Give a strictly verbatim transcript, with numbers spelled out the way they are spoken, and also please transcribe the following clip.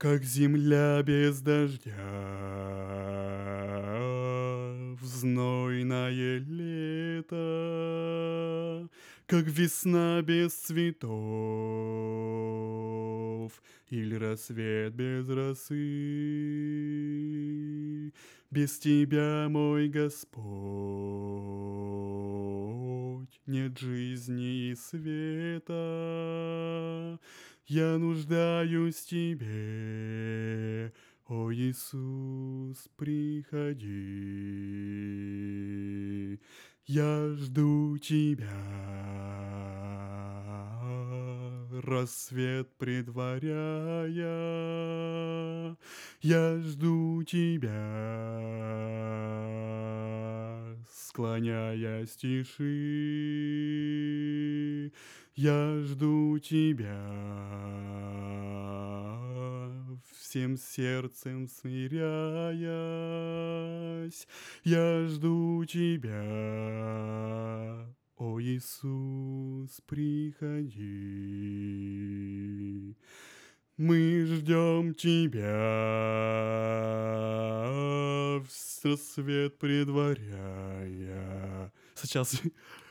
Как земля без дождя в знойное лето, как весна без цветов или рассвет без росы. Без Тебя, мой Господь, нет жизни и света. Я нуждаюсь в Тебе, о Иисус, приходи. Я жду Тебя, рассвет предваряя. Я жду Тебя, склоняясь тиши. Я жду Тебя, всем сердцем смиряясь. Я жду Тебя, о Иисус, приходи. Мы ждем Тебя, рассвет предваряя. Сейчас